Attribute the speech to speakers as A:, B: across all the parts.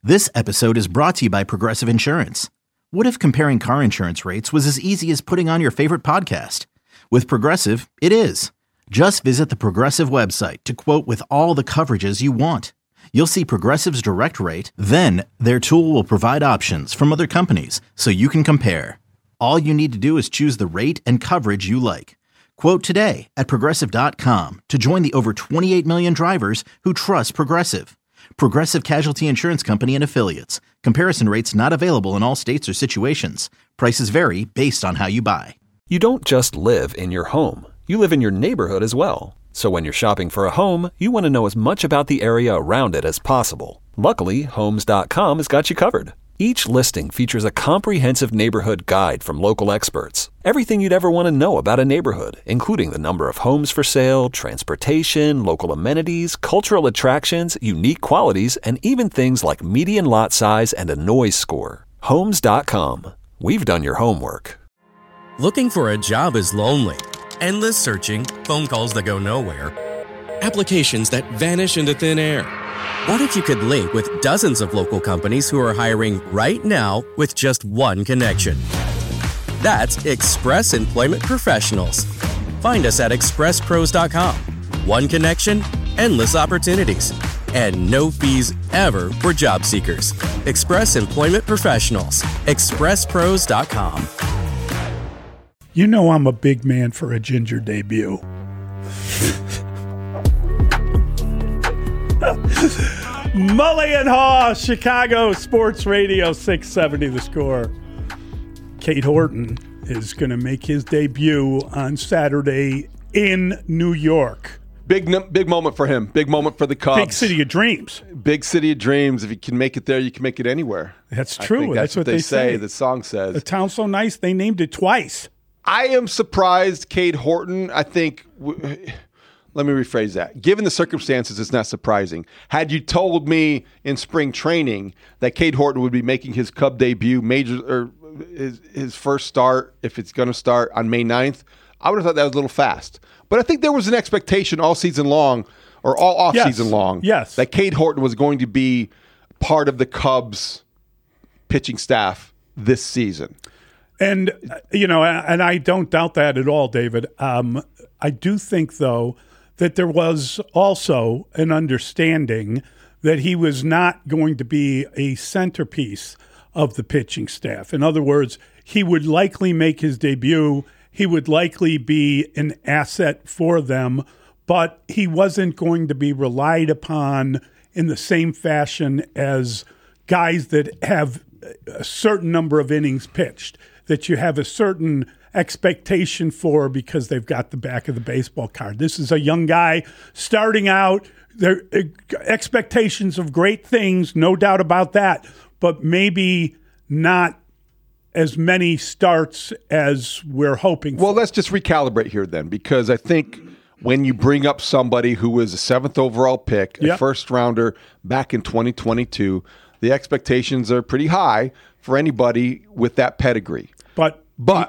A: This episode is brought to you by Progressive Insurance. What if comparing car insurance rates was as easy as putting on your favorite podcast? With Progressive, it is. Just visit the Progressive website to quote with all the coverages you want. You'll see Progressive's direct rate, then their tool will provide options from other companies so you can compare. All you need to do is choose the rate and coverage you like. Quote today at Progressive.com to join the over 28 million drivers who trust Progressive. Progressive Casualty Insurance Company and Affiliates. Comparison rates not available in all states or situations. Prices vary based on how you buy.
B: You don't just live in your home. You live in your neighborhood as well. So when you're shopping for a home, you want to know as much about the area around it as possible. Luckily, Homes.com has got you covered. Each listing features a comprehensive neighborhood guide from local experts. Everything you'd ever want to know about a neighborhood, including the number of homes for sale, transportation, local amenities, cultural attractions, unique qualities, and even things like median lot size and a noise score. Homes.com. We've done your homework.
C: Looking for a job is lonely. Endless searching, phone calls that go nowhere, applications that vanish into thin air. What if you could link with dozens of local companies who are hiring right now with just one connection? That's Express Employment Professionals. Find us at expresspros.com. One connection, endless opportunities, and no fees ever for job seekers. Express Employment Professionals. expresspros.com.
D: You know I'm a big man for a ginger debut. Mully and Haw, Chicago Sports Radio 670 The Score. Cade Horton is going to make his debut on Saturday in New York.
E: Big moment for him. Big moment for the Cubs.
D: Big city of dreams.
E: Big city of dreams. If you can make it there, you can make it anywhere.
D: That's true.
E: That's what they say. The song says.
D: The town's so nice, they named it twice.
E: I am surprised Cade Horton, I think, let me rephrase that. Given the circumstances, it's not surprising. Had you told me in spring training that Cade Horton would be making his Cub debut, his first start, if it's going to start on May 9th, I would have thought that was a little fast. But I think there was an expectation all season long, or all off-season long, that Cade Horton was going to be part of the Cubs pitching staff this season.
D: And, and I don't doubt that at all, David. I do think, though, that there was also an understanding that he was not going to be a centerpiece of the pitching staff. In other words, he would likely make his debut. He would likely be an asset for them, but he wasn't going to be relied upon in the same fashion as guys that have a certain number of innings pitched, that you have a certain expectation for because they've got the back of the baseball card. This is a young guy starting out. There expectations of great things, no doubt about that, but maybe not as many starts as we're hoping for.
E: Well, let's just recalibrate here then, because I think when you bring up somebody who was a 7th overall pick, a first rounder back in 2022, the expectations are pretty high for anybody with that pedigree. But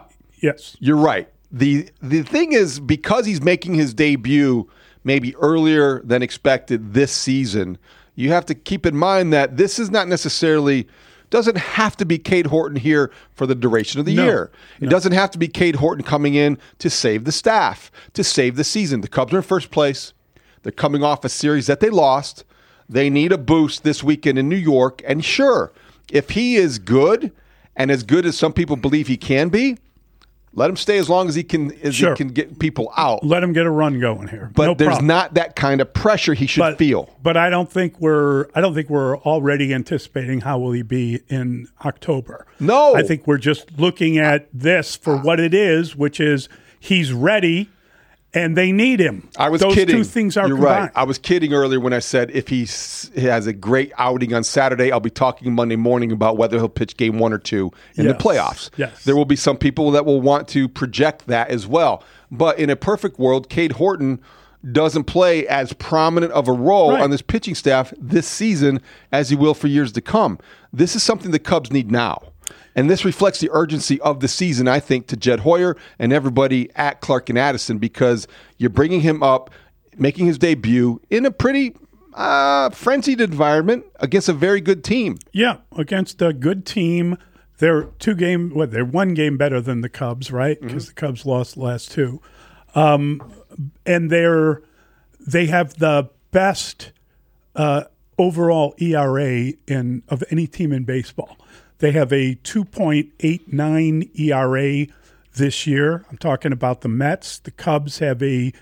D: yes,
E: you're right. The thing is, because he's making his debut maybe earlier than expected this season, you have to keep in mind that this is not necessarily doesn't have to be Cade Horton here for the duration of the year. It doesn't have to be Cade Horton coming in to save the staff, to save the season. The Cubs are in first place. They're coming off a series that they lost. They need a boost this weekend in New York. And sure, if he is good and as good as some people believe he can be, let him stay as long as he can he can get people out.
D: Let him get a run going here.
E: But there's not that kind of pressure he should feel.
D: But I don't think we're already anticipating how will he be in October.
E: No.
D: I think we're just looking at this for what it is, which is he's ready and they need him.
E: I was
D: Those
E: kidding.
D: Two things are
E: You're
D: combined.
E: right. I was kidding earlier when I said if he has a great outing on Saturday, I'll be talking Monday morning about whether he'll pitch game 1 or 2 in the playoffs.
D: Yes.
E: There will be some people that will want to project that as well. But in a perfect world, Cade Horton doesn't play as prominent of a role on this pitching staff this season as he will for years to come. This is something the Cubs need now. And this reflects the urgency of the season, I think, to Jed Hoyer and everybody at Clark and Addison, because you're bringing him up, making his debut in a pretty frenzied environment against a very good team.
D: Yeah, against a good team. They're they're one game better than the Cubs, right? Because the Cubs lost the last two. And they have the best overall ERA of any team in baseball. They have a 2.89 ERA this year. I'm talking about the Mets. The Cubs have a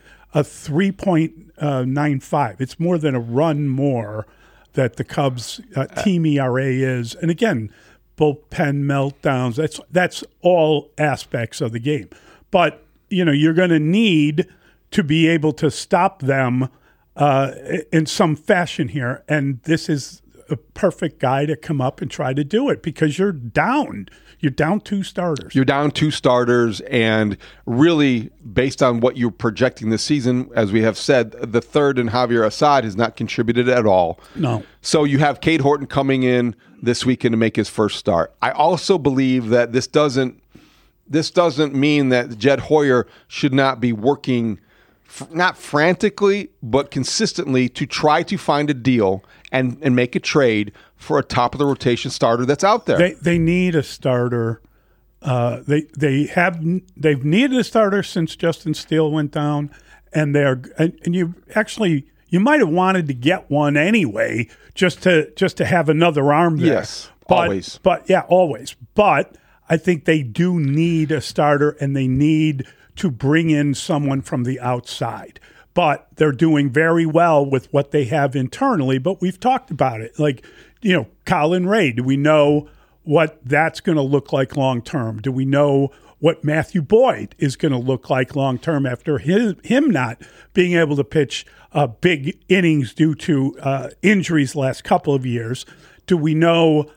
D: 3.95. It's more than a run more that the Cubs team ERA is. And again, bullpen meltdowns. That's all aspects of the game. But you're going to need to be able to stop them in some fashion here. And this is a perfect guy to come up and try to do it because you're down. You're down two starters.
E: And really, based on what you're projecting this season, as we have said, the third and Javier Assad has not contributed at all.
D: No.
E: So you have Cade Horton coming in this weekend to make his first start. I also believe that this doesn't mean that Jed Hoyer should not be working, not frantically, but consistently to try to find a deal and make a trade for a top of the rotation starter that's out there.
D: They need a starter. They've needed a starter since Justin Steele went down, and you might have wanted to get one anyway, just to have another arm there.
E: Yes, always.
D: Always. But I think they do need a starter, and they need to bring in someone from the outside. But they're doing very well with what they have internally. But we've talked about it. Like, Colin Ray, do we know what that's going to look like long term? Do we know what Matthew Boyd is going to look like long term after him not being able to pitch big innings due to injuries the last couple of years? Do we know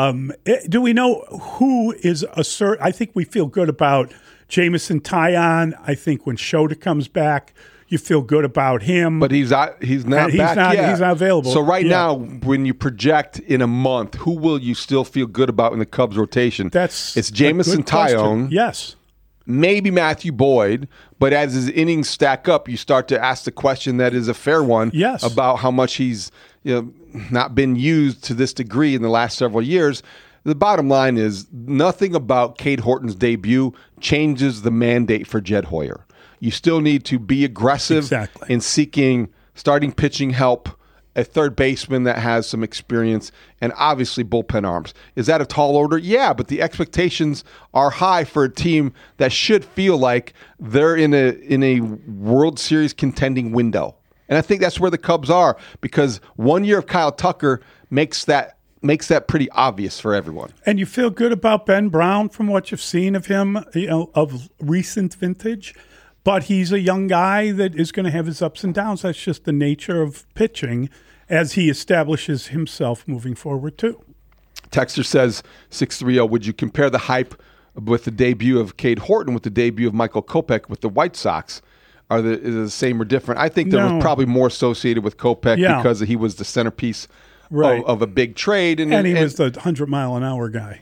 D: who is I think we feel good about Jameson Taillon. I think when Shota comes back, you feel good about him.
E: But he's not back yet.
D: He's not available.
E: So now, when you project in a month, who will you still feel good about in the Cubs rotation? It's Jameson Taillon.
D: Yes.
E: Maybe Matthew Boyd, but as his innings stack up, you start to ask the question that is a fair one about how much he's not been used to this degree in the last several years. The bottom line is nothing about Cade Horton's debut changes the mandate for Jed Hoyer. You still need to be aggressive in seeking starting pitching help, a third baseman that has some experience, and obviously bullpen arms. Is that a tall order? Yeah, but the expectations are high for a team that should feel like they're in a World Series contending window. And I think that's where the Cubs are, because 1 year of Kyle Tucker makes that pretty obvious for everyone.
D: And you feel good about Ben Brown from what you've seen of him, of recent vintage. But he's a young guy that is going to have his ups and downs. That's just the nature of pitching as he establishes himself moving forward, too.
E: Texter says, 630, would you compare the hype with the debut of Cade Horton with the debut of Michael Kopech with the White Sox? Is it the same or different? I think there was probably more associated with Kopech because he was the centerpiece of a big trade.
D: And he was the 100-mile-an-hour guy.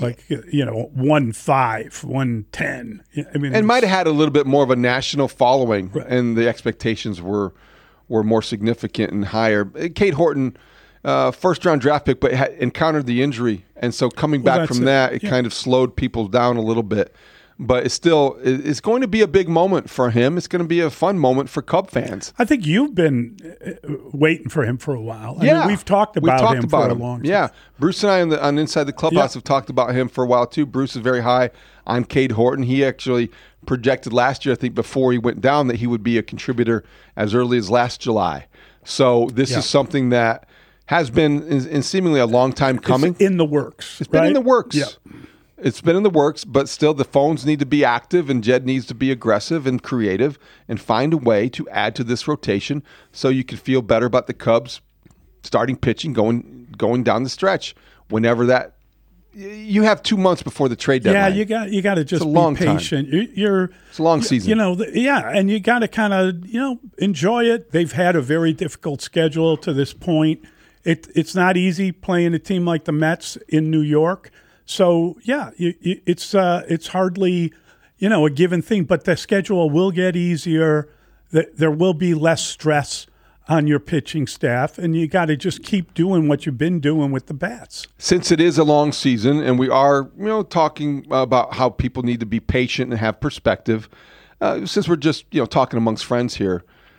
D: 1.5, 1.10. I mean,
E: and might have had a little bit more of a national following, and the expectations were more significant and higher. Cade Horton, first-round draft pick, but encountered the injury, and so coming back from that, it kind of slowed people down a little bit. But it's going to be a big moment for him. It's going to be a fun moment for Cub fans.
D: I think you've been waiting for him for a while. I mean, we've talked about him for a long time.
E: Yeah, Bruce and I on Inside the Clubhouse have talked about him for a while too. Bruce is very high on Cade Horton. He actually projected last year, I think before he went down, that he would be a contributor as early as last July. So this is something that has been in seemingly a long time coming.
D: It's in the works.
E: It's been in the works. Yeah. It's been in the works, but still the phones need to be active, and Jed needs to be aggressive and creative and find a way to add to this rotation so you can feel better about the Cubs starting pitching going down the stretch. Whenever that, you have 2 months before the trade deadline.
D: Yeah, you got to just be patient.
E: It's a long season.
D: And you got to kind of enjoy it. They've had a very difficult schedule to this point. It's not easy playing a team like the Mets in New York. So, it's hardly, a given thing, but the schedule will get easier. There will be less stress on your pitching staff, and you got to just keep doing what you've been doing with the bats.
E: Since it is a long season, and we are, talking about how people need to be patient and have perspective, since we're just, talking amongst friends here,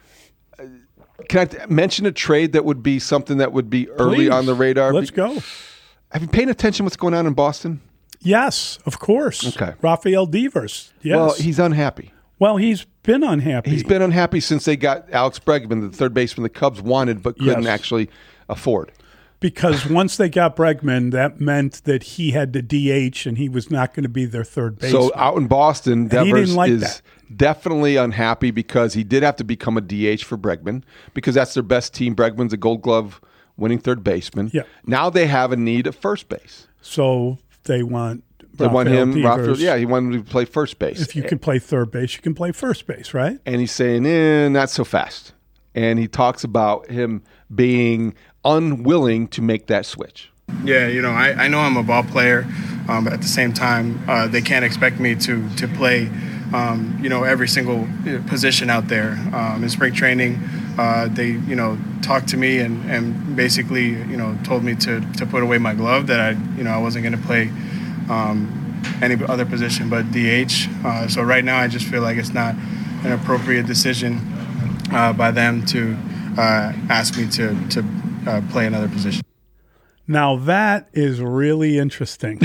E: can I mention a trade that would be something that would be early on the radar?
D: Let's go.
E: Have you paid attention to what's going on in Boston?
D: Yes, of course.
E: Okay.
D: Rafael Devers. Yes.
E: Well, he's unhappy.
D: Well, he's been unhappy.
E: He's been unhappy since they got Alex Bregman, the third baseman the Cubs wanted but couldn't actually afford.
D: Because once they got Bregman, that meant that he had to DH and he was not going to be their third baseman.
E: So out in Boston, Devers is
D: that.
E: definitely unhappy because he did have to become a DH for Bregman because that's their best team. Bregman's a Gold Glove winning third baseman.
D: Yeah.
E: Now they have a need at first base.
D: So they want
E: They want him.
D: Devers.
E: He wanted him to play first base.
D: If you can play third base, you can play first base, right?
E: And he's saying, not so fast. And he talks about him being unwilling to make that switch.
F: Yeah, I know I'm a ball player, but at the same time, they can't expect me to play, every single position out there. In spring training, they, talked to me and basically, told me to put away my glove, that I wasn't going to play any other position but DH. So right now, I just feel like it's not an appropriate decision by them to ask me to play another position.
D: Now that is really interesting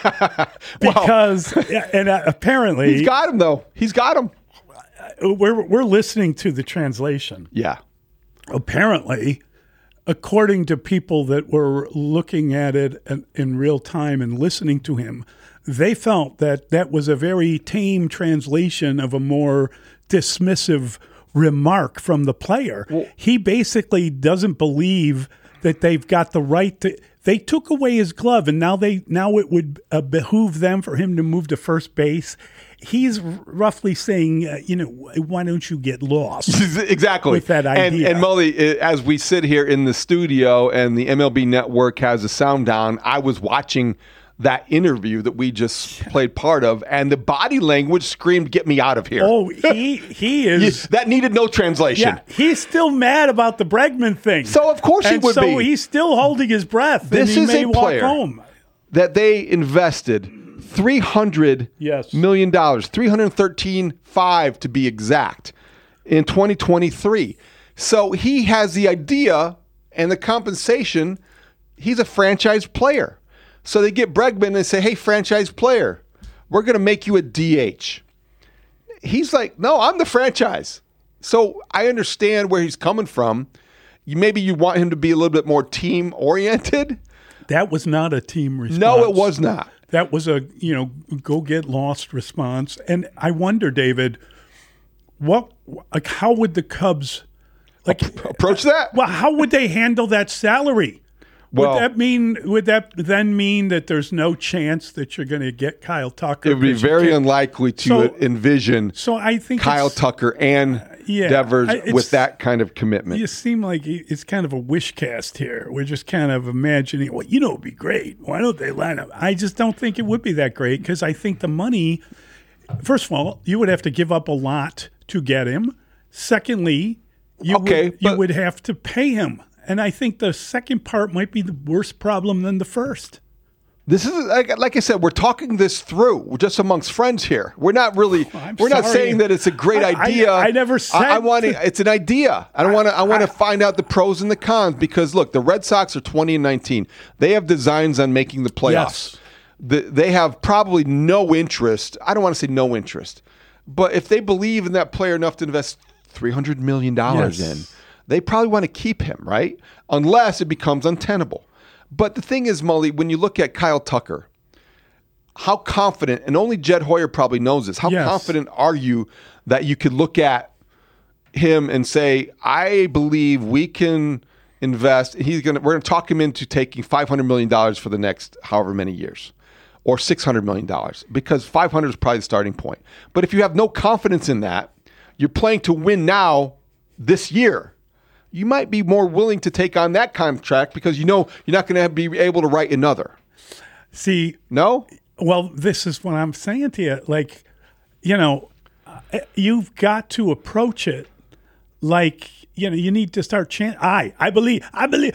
D: because, and apparently
E: he's got him though. He's got him.
D: We're listening to the translation.
E: Yeah.
D: Apparently, according to people that were looking at it in real time and listening to him, they felt that that was a very tame translation of a more dismissive remark from the player. Well, he basically doesn't believe that they've got the right to. They took away his glove, and now it would behoove them for him to move to first base. He's roughly saying, why don't you get lost?
E: Exactly.
D: With that idea.
E: And Mully, as we sit here in the studio and the MLB Network has the sound down, I was watching that interview that we just played part of, and the body language screamed, "Get me out of here!"
D: Oh, he is.
E: That needed no translation.
D: Yeah, he's still mad about the Bregman thing.
E: So of course he would be.
D: So he's still holding his breath.
E: This
D: and
E: is
D: he may
E: a
D: walk
E: player
D: home.
E: That they invested $300 million, $313.5 to be exact, in 2023. So he has the idea and the compensation. He's a franchise player. So they get Bregman and say, "Hey, franchise player, we're going to make you a DH." He's like, "No, I'm the franchise." So I understand where he's coming from. Maybe you want him to be a little bit more team-oriented.
D: That was not a team response.
E: No, it was not.
D: That was a, go get lost response. And I wonder, David, how would the Cubs
E: approach that?
D: Well, how would they handle that salary?
E: Well,
D: would that then mean that there's no chance that you're going to get Kyle Tucker?
E: It would be very unlikely to envision
D: I think
E: Kyle Tucker and Devers with that kind of commitment.
D: You seem like it's kind of a wish cast here. We're just kind of imagining, well, it would be great. Why don't they line up? I just don't think it would be that great because I think the money, first of all, you would have to give up a lot to get him. Secondly, you would have to pay him. And I think the second part might be the worse problem than the first.
E: This is like I said, we're talking this through. We're just amongst friends here. We're not really. Not saying that it's a great idea.
D: I never said.
E: It's an idea. I want to find out the pros and the cons because look, the Red Sox are 20-19. They have designs on making the playoffs.
D: Yes.
E: They have probably no interest. I don't want to say no interest, but if they believe in that player enough to invest $300 million in, they probably want to keep him, right? Unless it becomes untenable. But the thing is, Mully, when you look at Kyle Tucker, how confident, and only Jed Hoyer probably knows this, how confident are you that you could look at him and say, I believe we can invest, we're going to talk him into taking $500 million for the next however many years, or $600 million, because 500 is probably the starting point. But if you have no confidence in that, you're playing to win now this year. You might be more willing to take on that contract because you know you're not going to be able to write another.
D: See,
E: no?
D: Well, this is what I'm saying to you. Like, you've got to approach it like, you need to start chanting, I believe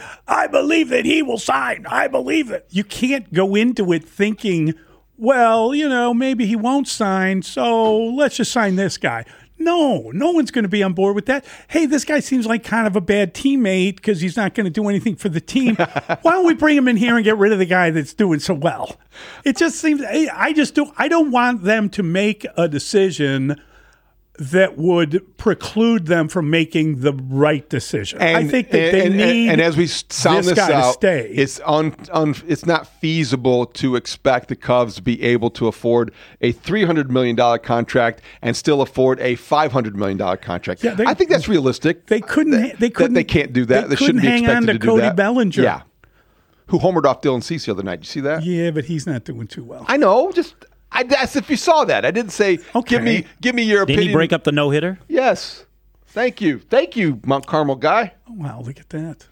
D: that he will sign. I believe it. You can't go into it thinking, well, maybe he won't sign, so let's just sign this guy. No one's going to be on board with that. Hey, this guy seems like kind of a bad teammate because he's not going to do anything for the team. Why don't we bring him in here and get rid of the guy that's doing so well? It just seems, I don't want them to make a decision that would preclude them from making the right decision. I think that they need
E: and as we sound this
D: guy
E: out,
D: to stay.
E: It's not feasible to expect the Cubs to be able to afford a $300 million contract and still afford a $500 million contract.
D: Yeah,
E: I think that's realistic.
D: They couldn't. They
E: can't do that. They shouldn't be
D: hang on
E: expected
D: to
E: to do
D: Cody
E: that.
D: Bellinger.
E: Yeah, who homered off Dylan Cease the other night. Did you see that?
D: Yeah, but he's not doing too well.
E: I know. That's if you saw that. I didn't say,
D: okay.
E: Give me your opinion.
G: Didn't he break up the no-hitter?
E: Yes. Thank you, Mount Carmel guy.
D: Oh, wow, look at that.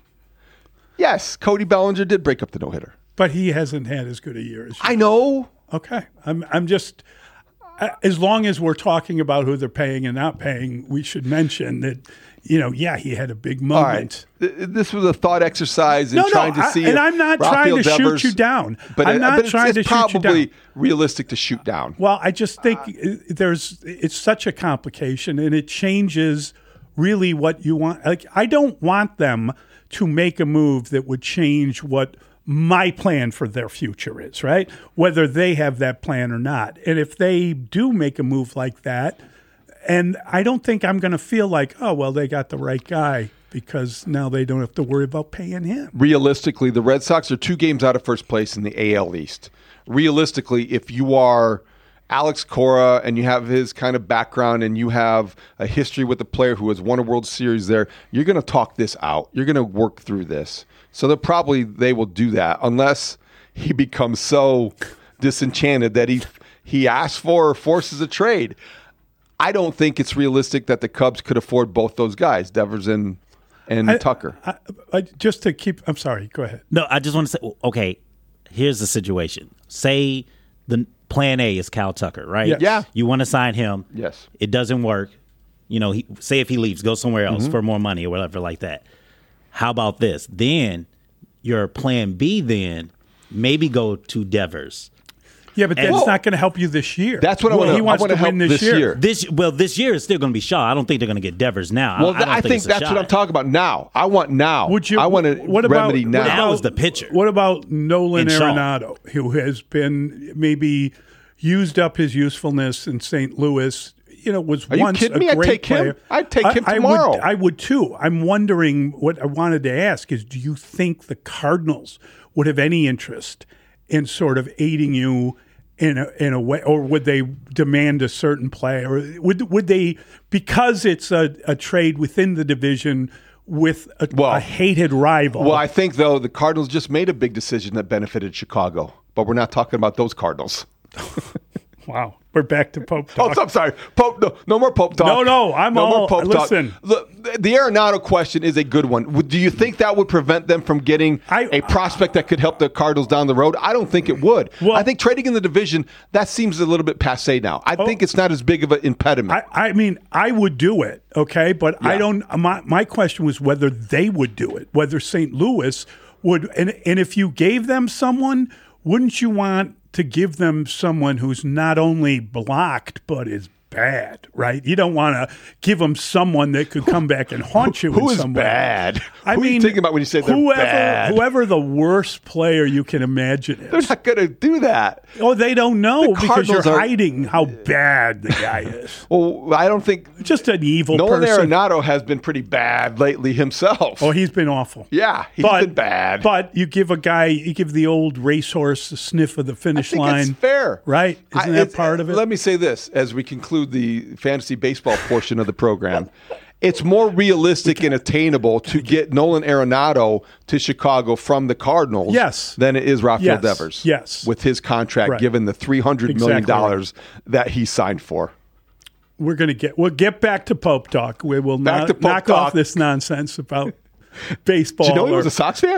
E: Yes, Cody Bellinger did break up the no-hitter.
D: But he hasn't had as good a year as you.
E: I know.
D: Okay. I'm just, as long as we're talking about who they're paying and not paying, we should mention that, he had a big moment.
E: All right. This was a thought exercise in trying to see.
D: And I'm not trying to shoot you down.
E: But
D: it's
E: probably realistic to shoot down.
D: Well, I just think it's such a complication, and it changes really what you want. Like, I don't want them to make a move that would change what my plan for their future is, right? Whether they have that plan or not. And if they do make a move like that, and I don't think I'm going to feel like, oh, well, they got the right guy because now they don't have to worry about paying him.
E: Realistically, the Red Sox are 2 games out of first place in the AL East. Realistically, if you are Alex Cora and you have his kind of background and you have a history with a player who has won a World Series there, you're going to talk this out. You're going to work through this. So they will do that unless he becomes so disenchanted that he asks for or forces a trade. I don't think it's realistic that the Cubs could afford both those guys, Devers and Tucker.
D: I'm sorry, go ahead.
G: No, I just want to say, okay, here's the situation. Say the plan A is Cal Tucker, right?
D: Yes.
E: Yeah.
G: You want to sign him.
E: Yes.
G: It doesn't work. Say if he leaves, go somewhere else for more money or whatever like that. How about this? Then your plan B maybe go to Devers.
D: Yeah, but that's not going to help you this year.
E: That's what he wants to win this year.
G: This year is still going to be Shaw. I don't think they're going to get Devers now.
E: Well, I think that's what I'm talking about now. I want now. I want to remedy now.
G: Now is the pitcher.
D: What about Nolan Arenado, who has been maybe used up his usefulness in St. Louis? Was once a great player.
E: I'd take him tomorrow.
D: I would too. I'm wondering, what I wanted to ask is, do you think the Cardinals would have any interest in sort of aiding you in a way, or would they demand a certain play, or would they, because it's a trade within the division with a hated rival?
E: Well, I think though the Cardinals just made a big decision that benefited Chicago, but we're not talking about those Cardinals.
D: Wow. We're back to Pope talk.
E: Oh, I'm sorry. Pope, no more Pope talk.
D: No, more Pope listen.
E: Talk. The Arenado question is a good one. Do you think that would prevent them from getting a prospect that could help the Cardinals down the road? I don't think it would. Well, I think trading in the division, that seems a little bit passé now. I think it's not as big of an impediment.
D: I mean, I would do it, okay? But I don't. My question was whether they would do it, whether St. Louis would. And if you gave them someone, wouldn't you want to give them someone who's not only blocked but is bad, right? You don't want to give them someone that could come back and haunt you.
E: Who
D: in
E: is
D: some way.
E: Bad?
D: I
E: Who
D: mean,
E: are you thinking about when you say they're bad?
D: Whoever the worst player you can imagine is.
E: They're not going to do that.
D: Oh, they don't know because you're
E: are
D: hiding how bad the guy is.
E: Well, I don't think
D: just an evil
E: Nolan
D: person.
E: Arenado has been pretty bad lately himself.
D: Oh, he's been awful.
E: Yeah, he's been bad.
D: But you give the old racehorse the sniff of the finish line.
E: It's fair,
D: right? Isn't that part of it?
E: Let me say this as we conclude the fantasy baseball portion of the program. It's more realistic and attainable to get Nolan Arenado to Chicago from the Cardinals than it is Rafael Devers.
D: Yes.
E: With his contract, given the $300 million that he signed for.
D: We'll get back to Pope talk. We will knock off this nonsense about baseball.
E: Did you know he was a Sox fan?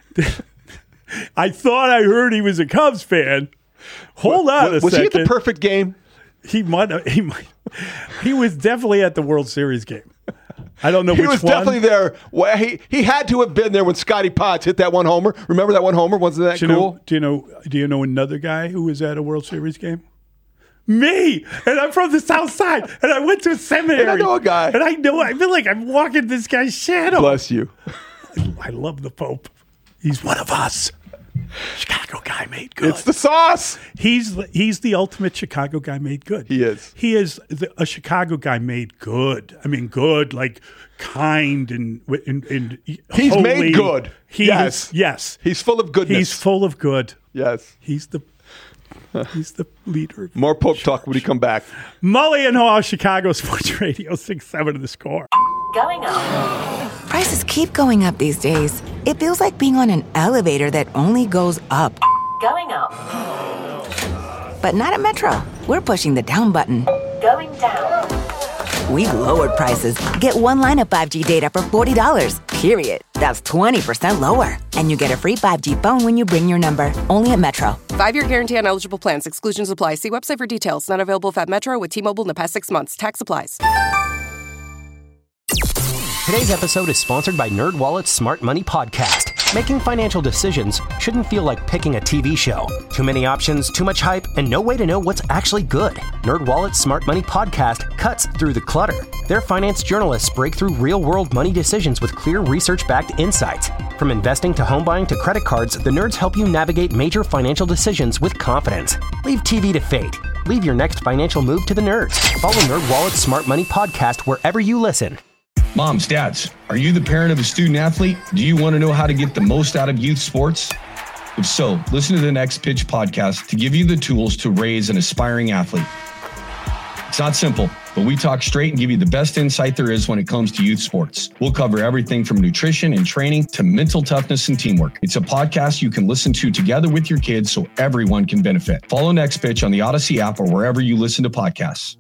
D: I thought I heard he was a Cubs fan. Hold on a second.
E: Was he at the perfect game?
D: He was definitely at the World Series game. I don't know which
E: He was
D: one.
E: definitely there. Well, he had to have been there when Scotty Potts hit that one homer. Remember that one homer? Wasn't that cool?
D: Do you know another guy who was at a World Series game? Me, and I'm from the South Side, and I went to a seminary.
E: And I know a guy.
D: And I feel like I'm walking this guy's shadow.
E: Bless you.
D: I love the Pope. He's one of us. Chicago guy made good.
E: It's the sauce.
D: He's the ultimate Chicago guy made good.
E: He is.
D: He is a Chicago guy made good. I mean, good, like kind and
E: He's
D: holy.
E: made good.
D: Yes.
E: He's full of goodness.
D: He's full of good.
E: Yes.
D: He's the leader.
E: More Pope talk when we come back.
D: Mully and Haw, Chicago Sports Radio 6-7 of The Score.
H: Going up.
I: Prices keep going up these days. It feels like being on an elevator that only goes up.
H: Going up.
I: But not at Metro. We're pushing the down button.
H: Going down.
I: We've lowered prices. Get one line of 5G data for $40, period. That's 20% lower. And you get a free 5G phone when you bring your number. Only at Metro.
J: 5-year guarantee on eligible plans. Exclusions apply. See website for details. Not available at Metro with T-Mobile in the past 6 months. Tax applies.
K: Today's episode is sponsored by NerdWallet's Smart Money Podcast. Making financial decisions shouldn't feel like picking a TV show. Too many options, too much hype, and no way to know what's actually good. NerdWallet's Smart Money Podcast cuts through the clutter. Their finance journalists break through real-world money decisions with clear research-backed insights. From investing to home buying to credit cards, the nerds help you navigate major financial decisions with confidence. Leave TV to fate. Leave your next financial move to the nerds. Follow NerdWallet's Smart Money Podcast wherever you listen.
L: Moms, dads, are you the parent of a student athlete? Do you want to know how to get the most out of youth sports? If so, listen to the Next Pitch podcast to give you the tools to raise an aspiring athlete. It's not simple, but we talk straight and give you the best insight there is when it comes to youth sports. We'll cover everything from nutrition and training to mental toughness and teamwork. It's a podcast you can listen to together with your kids so everyone can benefit. Follow Next Pitch on the Odyssey app or wherever you listen to podcasts.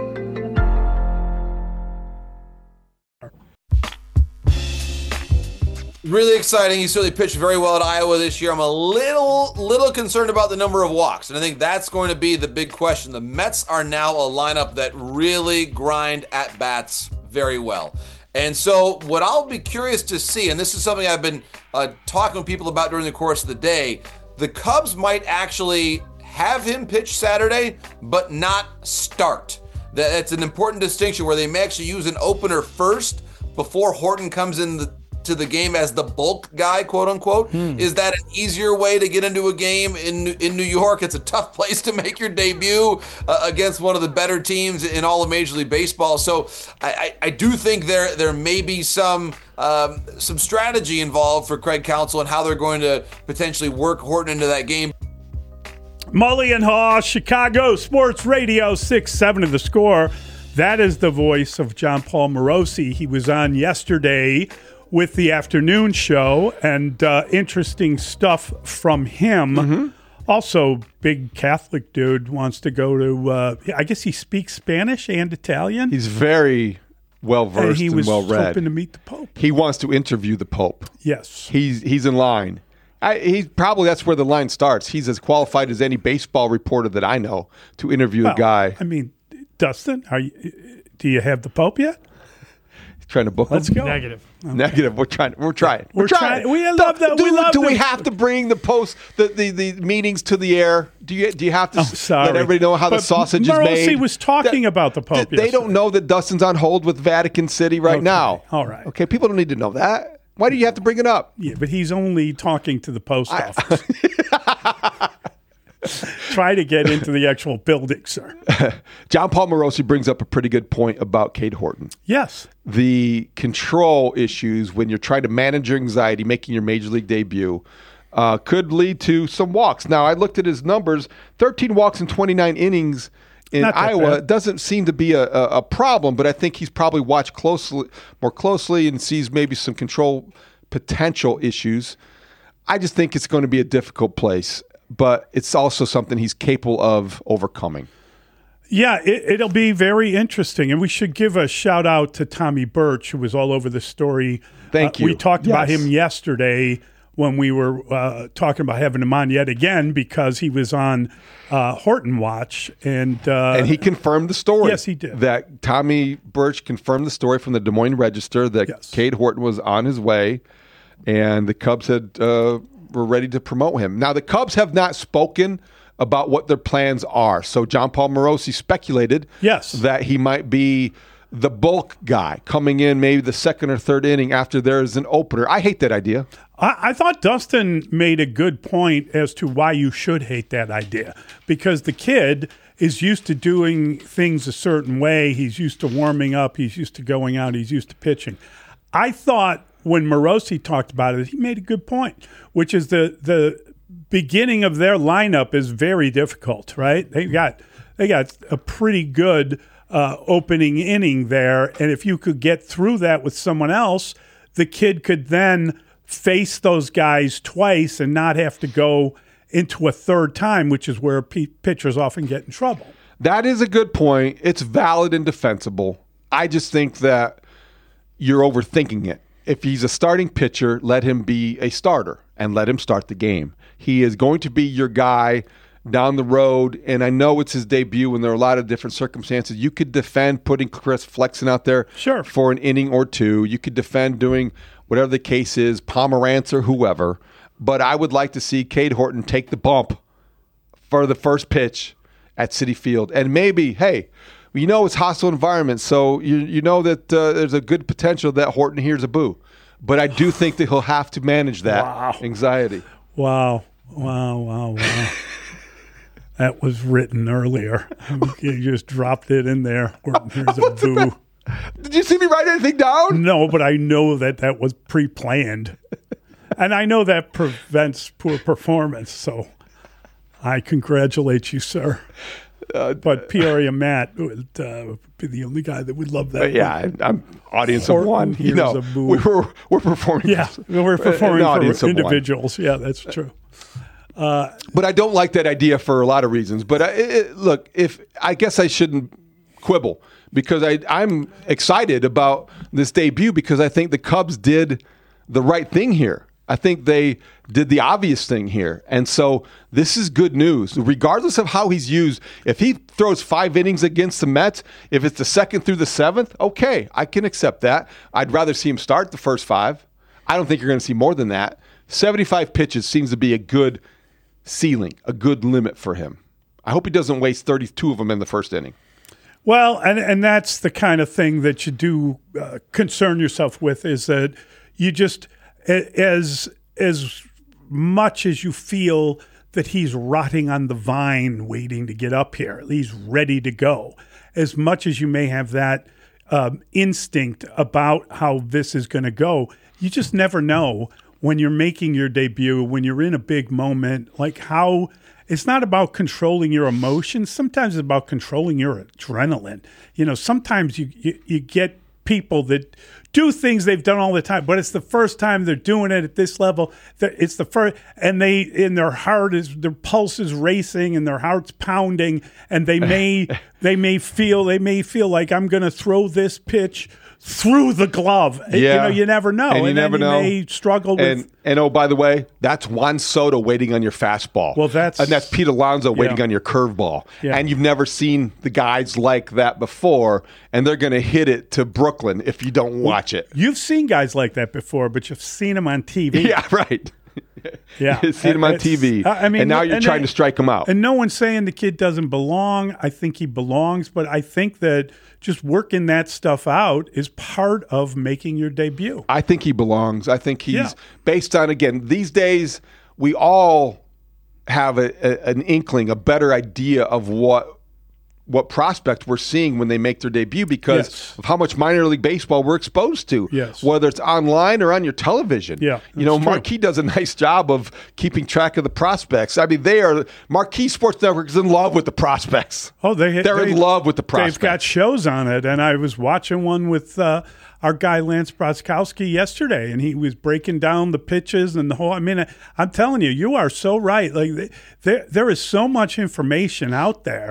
M: Really exciting. He certainly pitched very well at Iowa this year. I'm a little concerned about the number of walks, and I think that's going to be the big question. The Mets are now a lineup that really grind at bats very well. And so what I'll be curious to see, and this is something I've been talking with people about during the course of the day, the Cubs might actually have him pitch Saturday, but not start. That's an important distinction where they may actually use an opener first before Horton comes in to the game as the bulk guy, quote unquote. Is that an easier way to get into a game in New York? It's a tough place to make your debut against one of the better teams in all of Major League Baseball. So I do think there may be some strategy involved for Craig Counsell and how they're going to potentially work Horton into that game.
D: Mully and Haw, Chicago Sports Radio 6-7 of The Score. That is the voice of John Paul Morosi. He was on yesterday with the afternoon show, and interesting stuff from him. Mm-hmm. Also, big Catholic dude, wants to go to, I guess he speaks Spanish and Italian.
E: He's very well-versed and well-read.
D: He was hoping to meet the Pope.
E: He wants to interview the Pope.
D: Yes.
E: He's in line. That's where the line starts. He's as qualified as any baseball reporter that I know to interview the guy.
D: I mean, Dustin, do you have the Pope yet?
E: Trying to book
D: Let's
E: him?
D: go.
E: Negative. We're trying.
D: We're trying. We love that.
E: Do we have to bring the meetings to the air? Do you have to let everybody know how the sausage is made?
D: Morosi was talking about the Pope.
E: They don't know that Dustin's on hold with Vatican City right now.
D: All right.
E: Okay, people don't need to know that. Why do you have to bring it up?
D: Yeah, but he's only talking to the post office. Try to get into the actual building, sir.
E: John Paul Morosi brings up a pretty good point about Cade Horton.
D: Yes.
E: The control issues when you're trying to manage your anxiety, making your major league debut, could lead to some walks. Now, I looked at his numbers, 13 walks in 29 innings in Iowa. It doesn't seem to be a problem, but I think he's probably watched more closely and sees maybe some control potential issues. I just think it's going to be a difficult place, but it's also something he's capable of overcoming.
D: Yeah, it'll be very interesting. And we should give a shout out to Tommy Birch, who was all over the story.
E: Thank you.
D: We talked about him yesterday when we were talking about having him on yet again because he was on Horton Watch. And
E: he confirmed the story.
D: Yes, he did.
E: That Tommy Birch confirmed the story from the Des Moines Register that Cade Horton was on his way, and the Cubs were ready to promote him. Now, the Cubs have not spoken about what their plans are. So John Paul Morosi speculated that he might be the bulk guy coming in maybe the second or third inning after there's an opener. I hate that idea.
D: I thought Dustin made a good point as to why you should hate that idea, because the kid is used to doing things a certain way. He's used to warming up. He's used to going out. He's used to pitching. I thought when Morosi talked about it, he made a good point, which is the beginning of their lineup is very difficult, right? They got a pretty good opening inning there, and if you could get through that with someone else, the kid could then face those guys twice and not have to go into a third time, which is where pitchers often get in trouble.
E: That is a good point. It's valid and defensible. I just think that you're overthinking it. If he's a starting pitcher, let him be a starter and let him start the game. He is going to be your guy down the road, and I know it's his debut and there are a lot of different circumstances. You could defend putting Chris Flexen out there for an inning or two. You could defend doing whatever the case is, Pomerantz or whoever. But I would like to see Cade Horton take the bump for the first pitch at Citi Field. And maybe, hey, you know it's hostile environment, so you know that there's a good potential that Horton hears a boo. But I do think that he'll have to manage that anxiety.
D: Wow. That was written earlier. You just dropped it in there. Here's a boo.
E: Did you see me write anything down?
D: No, but I know that was pre-planned. And I know that prevents poor performance, so I congratulate you, sir. But Peoria Matt would be the only guy that would love that.
E: I'm audience of one.
D: Here's a boo.
E: We're performing.
D: Yeah, we're performing for individuals. Yeah, that's true.
E: But I don't like that idea for a lot of reasons. But look, I guess I shouldn't quibble because I'm excited about this debut because I think the Cubs did the right thing here. I think they did the obvious thing here. And so this is good news. Regardless of how he's used, if he throws 5 innings against the Mets, if it's the 2nd through the 7th, okay, I can accept that. I'd rather see him start the first 5. I don't think you're going to see more than that. 75 pitches seems to be a good ceiling, a good limit for him. I hope he doesn't waste 32 of them in the first inning.
D: Well, and that's the kind of thing that you do concern yourself with is that you just, as much as you feel that he's rotting on the vine waiting to get up here, he's ready to go, as much as you may have that instinct about how this is going to go, you just never know when you're making your debut, when you're in a big moment, like how it's not about controlling your emotions. Sometimes it's about controlling your adrenaline. You know, sometimes you get people that do things they've done all the time, but it's the first time they're doing it at this level. It's the first, and their pulse is racing and their heart's pounding, and they may feel like I'm going to throw this pitch through the glove.
E: Yeah.
D: You never know.
E: And you never know.
D: May struggle with.
E: And oh, by the way, that's Juan Soto waiting on your fastball.
D: Well, that's
E: Pete Alonso waiting on your curveball. Yeah. And you've never seen the guys like that before, and they're going to hit it to Brooklyn if you don't watch it.
D: You've seen guys like that before, but you've seen them on TV.
E: Yeah, right.
D: Yeah,
E: you've seen him on TV, and now you're trying to strike him out.
D: And no one's saying the kid doesn't belong. I think he belongs, but I think that just working that stuff out is part of making your debut.
E: I think he belongs. I think he's based on, again, these days we all have an inkling, a better idea of what prospect we're seeing when they make their debut because of how much minor league baseball we're exposed to, whether it's online or on your television.
D: Yeah,
E: Marquee does a nice job of keeping track of the prospects. I mean, Marquee Sports Network is in love with the prospects.
D: Oh, they're
E: in love with the prospects.
D: They've got shows on it, and I was watching one with our guy Lance Broskowski yesterday, and he was breaking down the pitches and the whole. I mean, I'm telling you, you are so right. Like there is so much information out there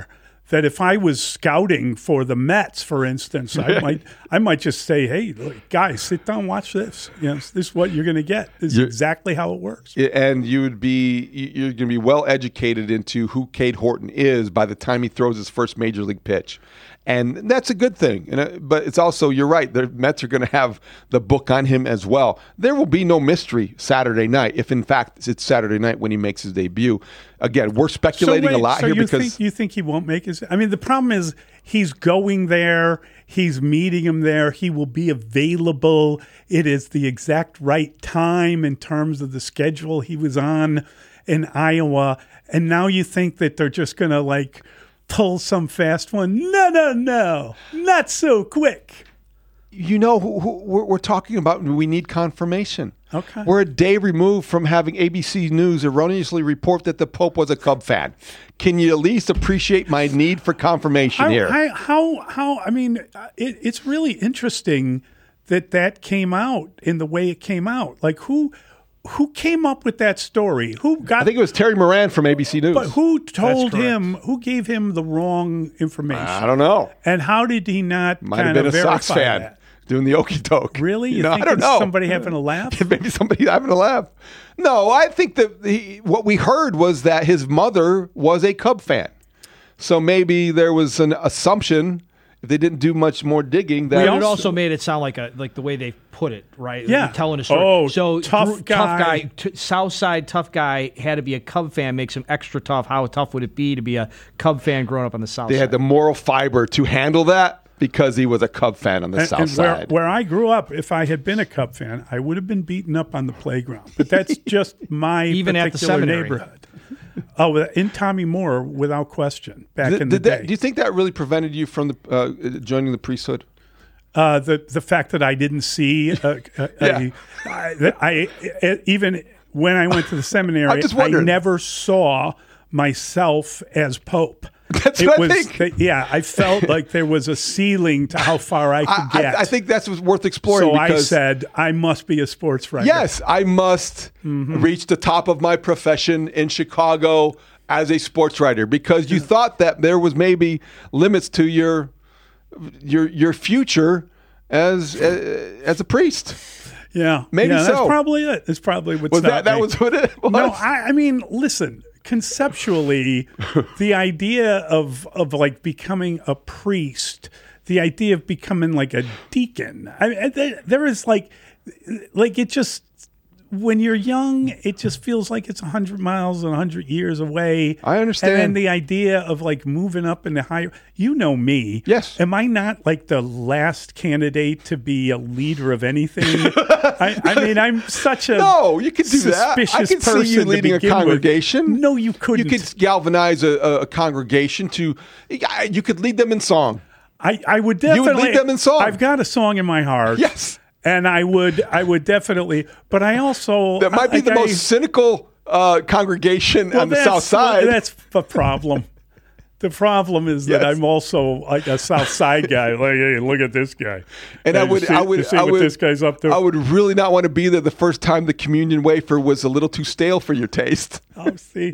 D: that if I was scouting for the Mets, for instance, I might just say, "Hey, look, guys, sit down, watch this. This is what you're going to get. This is exactly how it works."
E: And you're going to be well educated into who Cade Horton is by the time he throws his first major league pitch. And that's a good thing. But it's also, you're right, the Mets are going to have the book on him as well. There will be no mystery Saturday night, if in fact it's Saturday night when he makes his debut. Again, we're speculating a lot here because...
D: You think he won't make his... I mean, the problem is he's going there, he's meeting him there, he will be available. It is the exact right time in terms of the schedule he was on in Iowa. And now you think that they're just going to, pull some fast one. No, not so quick.
E: We're talking about, we need confirmation.
D: Okay.
E: We're a day removed from having ABC News erroneously report that the Pope was a Cub fan. Can you at least appreciate my need for confirmation here?
D: It's really interesting that came out in the way it came out. Who came up with that story? I
E: think it was Terry Moran from ABC News.
D: But who told him? Who gave him the wrong information?
E: I don't know.
D: And how did he not?
E: Might have been a Sox fan
D: that?
E: Doing the okey doke.
D: Really? You think
E: I don't know.
D: Somebody having a laugh?
E: Maybe somebody having a laugh. No, I think that what we heard was that his mother was a Cub fan. So maybe there was an assumption. If they didn't do much more digging, that
N: it also made it sound like the way they put it, right?
D: Yeah,
N: telling a story.
D: Oh,
N: so
D: tough guy.
N: Southside tough guy had to be a Cub fan, makes him extra tough. How tough would it be to be a Cub fan growing up on the South Side?
E: They had the moral fiber to handle that because he was a Cub fan on the South Side.
D: Where I grew up, if I had been a Cub fan, I would have been beaten up on the playground. But that's just my
N: even
D: particular
N: at the seminary
D: neighborhood. Oh, in Tommy Moore, without question, back in the day.
E: Do you think that really prevented you from joining the priesthood?
D: The fact that I didn't see, even when I went to the seminary, I never saw myself as Pope.
E: That's what I think.
D: I felt like there was a ceiling to how far I could get.
E: I think that's what's worth exploring.
D: So I said, I must be a sports writer.
E: Yes, I must reach the top of my profession in Chicago as a sports writer because you thought that there was maybe limits to your future as a priest.
D: Yeah,
E: maybe so.
D: That's probably it. That's probably what stopped
E: that
D: me.
E: was what it was.
D: No, I mean, listen. Conceptually, the idea of becoming a priest, the idea of becoming like a deacon, there is it just, when you're young, it just feels like it's 100 miles and 100 years away.
E: I understand.
D: And then the idea of moving up in the higher, me.
E: Yes.
D: Am I not the last candidate to be a leader of anything? I mean, I'm such a
E: no. You could do that. I can see you leading a congregation.
D: With. No, you couldn't.
E: You could galvanize a congregation to. You could lead them in song.
D: I would definitely.
E: You would lead them in song.
D: I've got a song in my heart.
E: Yes.
D: And I would definitely, but I also
E: that might be the most cynical congregation on the South Side.
D: That's the problem. The problem is that I'm also like a South Side guy. Like, hey, look at this guy.
E: And I would
D: see what this guy's up to.
E: I would really not want to be there the first time the communion wafer was a little too stale for your taste.
D: Oh, see,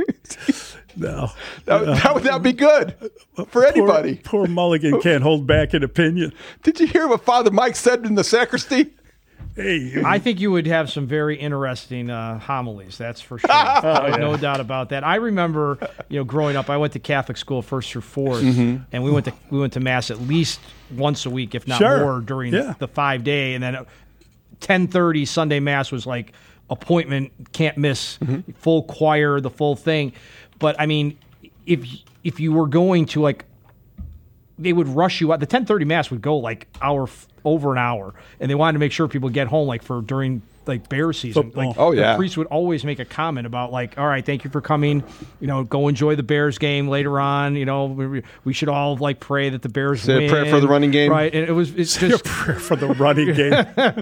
D: no,
E: that would not be good for anybody.
D: Poor Mulligan can't hold back an opinion.
E: Did you hear what Father Mike said in the sacristy?
D: Hey,
N: I think you would have some very interesting homilies. That's for sure. No doubt about that. I remember, growing up, I went to Catholic school first through fourth, and we went to mass at least once a week, if not more, during the 5-day, and then 10:30 Sunday mass was like appointment, can't miss, full choir, the full thing. But I mean, if you were going to they would rush you out. The 10:30 mass would go over an hour, and they wanted to make sure people get home during bear season. The priest would always make a comment about all right, thank you for coming. Go enjoy the Bears game later on. We should all pray that the Bears win.
E: Say a prayer for the running game,
N: right? And it's just
D: a prayer for the running game.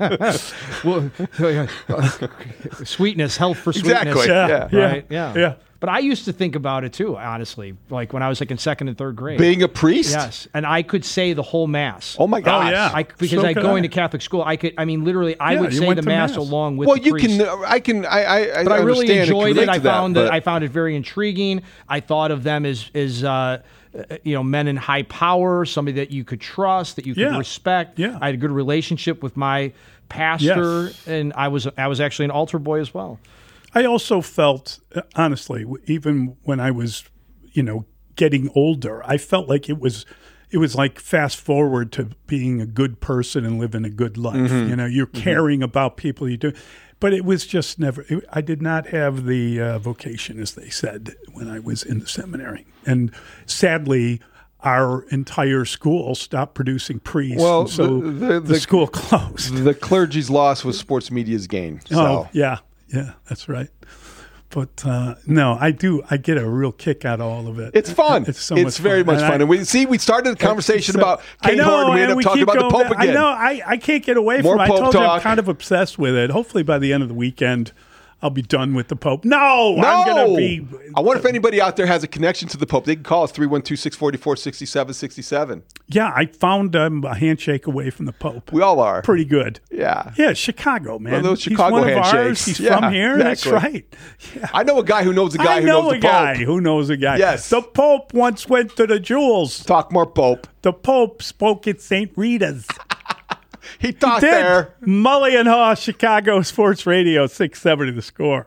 N: Sweetness, health for sweetness.
E: Exactly.
D: Yeah.
N: But I used to think about it too, honestly, like when I was like in second and third grade.
E: Being a priest?
N: Yes. And I could say the whole Mass.
E: Oh, my gosh.
D: Oh, yeah.
N: Because going to Catholic school, I would say the Mass along with the priest.
E: But I
N: really enjoyed it. I
E: I
N: found it very intriguing. I thought of them as men in high power, somebody that you could trust, that you could respect.
D: Yeah.
N: I had a good relationship with my pastor, and I was actually an altar boy as well.
D: I also felt, honestly, even when I was, getting older, I felt like it was like fast forward to being a good person and living a good life. You're caring about people you do. But it was just never, I did not have the vocation, as they said, when I was in the seminary. And sadly, our entire school stopped producing priests.
E: Well,
D: so the school closed.
E: The clergy's loss was sports media's gain. So.
D: Oh, yeah, that's right. But no, I get a real kick out of all of it.
E: It's fun.
D: It's so
E: it's very much fun. And we started the conversation about Kate Hart. We ended up talking about the Pope again.
D: I know. I can't get away from it. I told you I'm kind of obsessed with it. Hopefully by the end of the weekend, I'll be done with the Pope. No, I'm going to be.
E: I wonder if anybody out there has a connection to the Pope. They can call us 312-644-6767.
D: Yeah, I found a handshake away from the Pope.
E: We all are.
D: Pretty good.
E: Yeah.
D: Yeah, Chicago, man.
E: Well, those Chicago
D: He's one
E: handshakes.
D: Of ours. He's from here.
E: Exactly.
D: That's right. Yeah.
E: I know a guy who knows a guy who knows the Pope.
D: I know a guy who knows a guy.
E: Yes.
D: The Pope once went to the Jewels.
E: Talk more Pope.
D: The Pope spoke at St. Rita's.
E: He taught there.
D: Mully and Haw, Chicago Sports Radio, 670 The Score.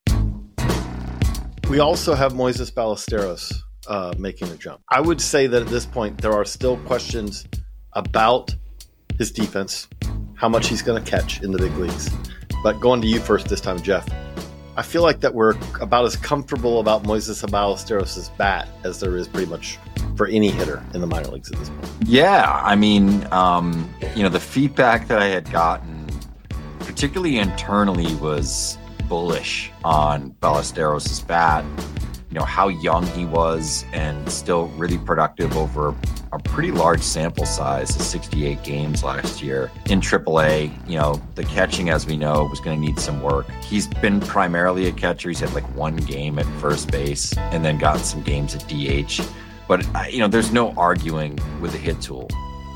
O: We also have Moises Ballesteros making a jump. I would say that at this point, there are still questions about his defense, how much he's going to catch in the big leagues. But going to you first this time, Jeff, I feel like that we're about as comfortable about Moises Ballesteros' bat as there is pretty much for any hitter in the minor leagues at this point.
P: Yeah, I mean, the feedback that I had gotten, particularly internally, was bullish on Ballesteros' bat, how young he was and still really productive over a pretty large sample size, 68 games last year in AAA. The catching, as we know, was going to need some work. He's been primarily a catcher. He's had like one game at first base and then gotten some games at DH. But, there's no arguing with the hit tool.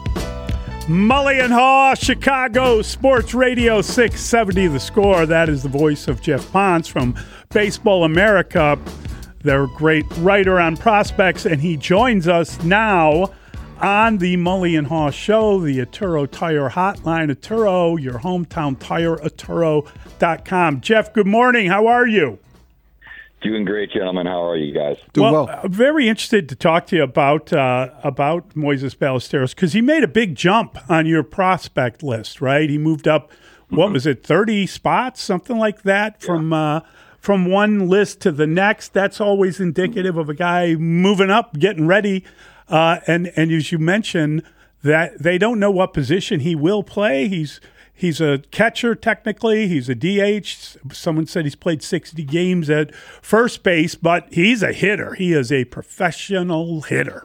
D: Mully and Haw, Chicago Sports Radio 670 The Score. That is the voice of Jeff Ponce from Baseball America. They're a great writer on prospects, and he joins us now on the Mully and Haw Show, the Atturo Tire Hotline. Atturo, your hometown tire, Atturo.com. Jeff, good morning. How are you?
Q: Doing great, gentlemen. How are you guys?
E: Doing well.
D: I'm very interested to talk to you about Moises Ballesteros because he made a big jump on your prospect list, right? He moved up, what was it, 30 spots, something like that, from one list to the next. That's always indicative of a guy moving up, getting ready. And as you mentioned, that they don't know what position he will play. He's a catcher, technically. He's a DH. Someone said he's played 60 games at first base, but he's a hitter. He is a professional hitter.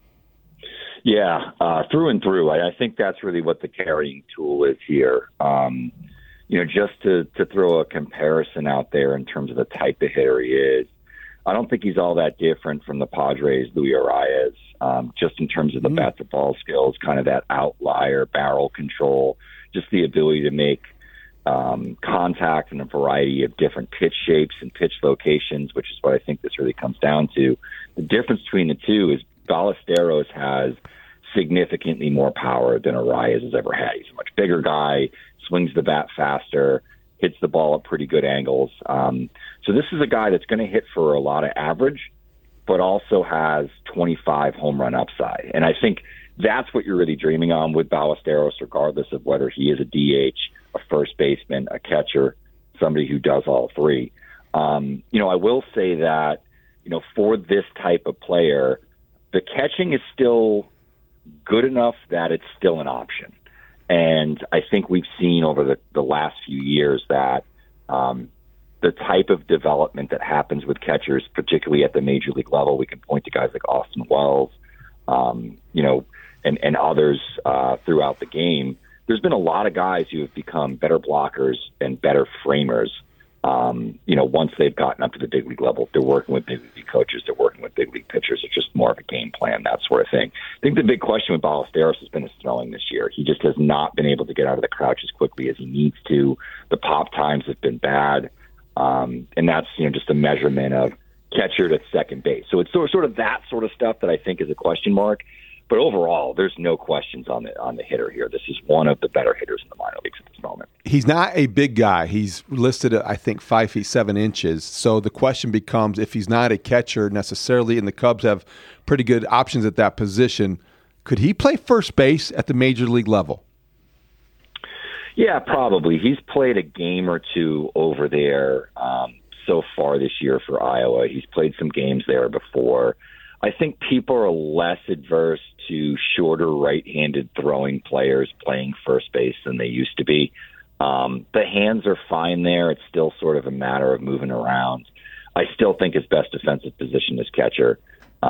Q: Yeah, through and through. I think that's really what the carrying tool is here. Just to throw a comparison out there in terms of the type of hitter he is, I don't think he's all that different from the Padres' Luis Arias, just in terms of the bat-to-ball skills, kind of that outlier barrel control, just the ability to make contact in a variety of different pitch shapes and pitch locations, which is what I think this really comes down to. The difference between the two is Ballesteros has significantly more power than Arias has ever had. He's a much bigger guy, swings the bat faster, hits the ball at pretty good angles. So this is a guy that's going to hit for a lot of average, but also has 25 home run upside. And I think that's what you're really dreaming on with Ballesteros, regardless of whether he is a DH, a first baseman, a catcher, somebody who does all three. I will say that, for this type of player, the catching is still good enough that it's still an option. And I think we've seen over the last few years that the type of development that happens with catchers, particularly at the major league level, we can point to guys like Austin Wells, and others throughout the game. There's been a lot of guys who have become better blockers and better framers Once they've gotten up to the big league level, they're working with big league coaches, they're working with big league pitchers. It's just more of a game plan, that sort of thing. I think the big question with Ballesteros has been his throwing this year. He just has not been able to get out of the crouch as quickly as he needs to. The pop times have been bad, and that's just a measurement of catcher to second base. So it's sort of that sort of stuff that I think is a question mark. But overall, there's no questions on the hitter here. This is one of the better hitters in the minor leagues at this moment.
E: He's not a big guy. He's listed at, I think, 5 feet 7 inches. So the question becomes, if he's not a catcher necessarily, and the Cubs have pretty good options at that position, could he play first base at the major league level?
Q: Yeah, probably. He's played a game or two over there so far this year for Iowa. He's played some games there before. I think people are less adverse to shorter right-handed throwing players playing first base than they used to be. The hands are fine there. It's still sort of a matter of moving around. I still think his best defensive position is catcher.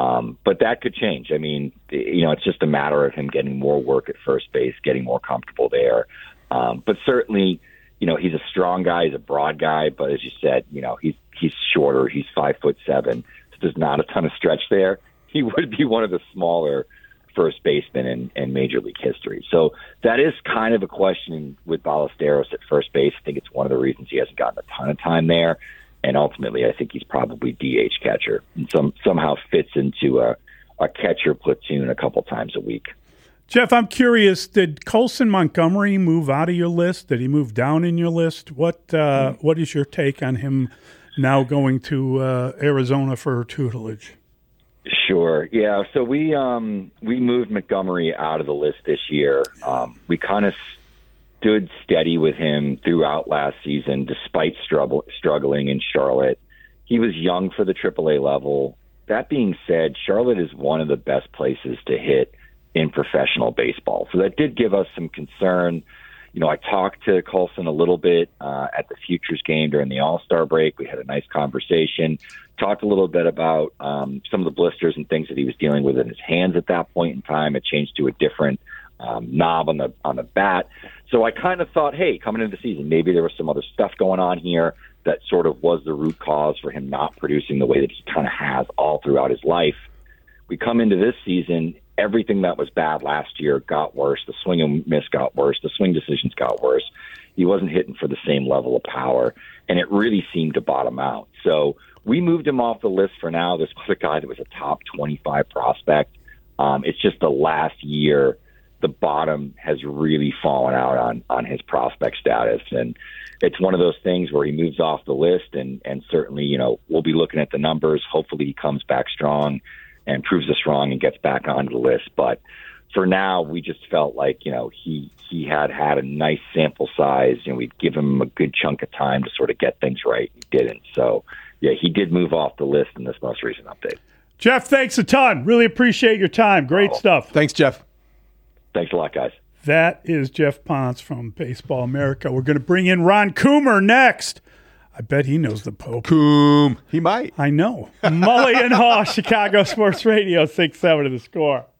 Q: But that could change. I mean, it's just a matter of him getting more work at first base, getting more comfortable there. But certainly, he's a strong guy. He's a broad guy. But as you said, he's shorter. He's 5'7". So there's not a ton of stretch there. He would be one of the smaller first basemen in Major League history. So that is kind of a question with Ballesteros at first base. I think it's one of the reasons he hasn't gotten a ton of time there. And ultimately, I think he's probably DH catcher and somehow fits into a catcher platoon a couple times a week.
D: Jeff, I'm curious, did Colson Montgomery move out of your list? Did he move down in your list? What is your take on him now going to Arizona for tutelage?
Q: Sure. Yeah. So we moved Montgomery out of the list this year. We kind of stood steady with him throughout last season, despite struggling in Charlotte. He was young for the AAA level. That being said, Charlotte is one of the best places to hit in professional baseball. So that did give us some concern. I talked to Colson a little bit at the Futures game during the All-Star break. We had a nice conversation, talked a little bit about some of the blisters and things that he was dealing with in his hands at that point in time. It changed to a different knob on the bat. So I kind of thought, hey, coming into the season, maybe there was some other stuff going on here that sort of was the root cause for him not producing the way that he kind of has all throughout his life. We come into this season, everything that was bad last year got worse. The swing and miss got worse. The swing decisions got worse. He wasn't hitting for the same level of power, and it really seemed to bottom out. So we moved him off the list for now. This was a guy that was a top 25 prospect. It's just the last year, the bottom has really fallen out on his prospect status. And it's one of those things where he moves off the list, and certainly, we'll be looking at the numbers. Hopefully he comes back strong and proves us wrong and gets back onto the list. But for now, we just felt like, he had a nice sample size, and we'd give him a good chunk of time to sort of get things right. He didn't. So, yeah, he did move off the list in this most recent update.
D: Jeff, thanks a ton. Really appreciate your time. Great stuff.
E: Thanks, Jeff.
Q: Thanks a lot, guys. That
D: is Jeff Ponce from Baseball America. We're going to bring in Ron Coomer next. I bet he knows the Pope.
E: Coom. He might.
D: I know. Mully and Haw, Chicago Sports Radio, 6-7 to the Score.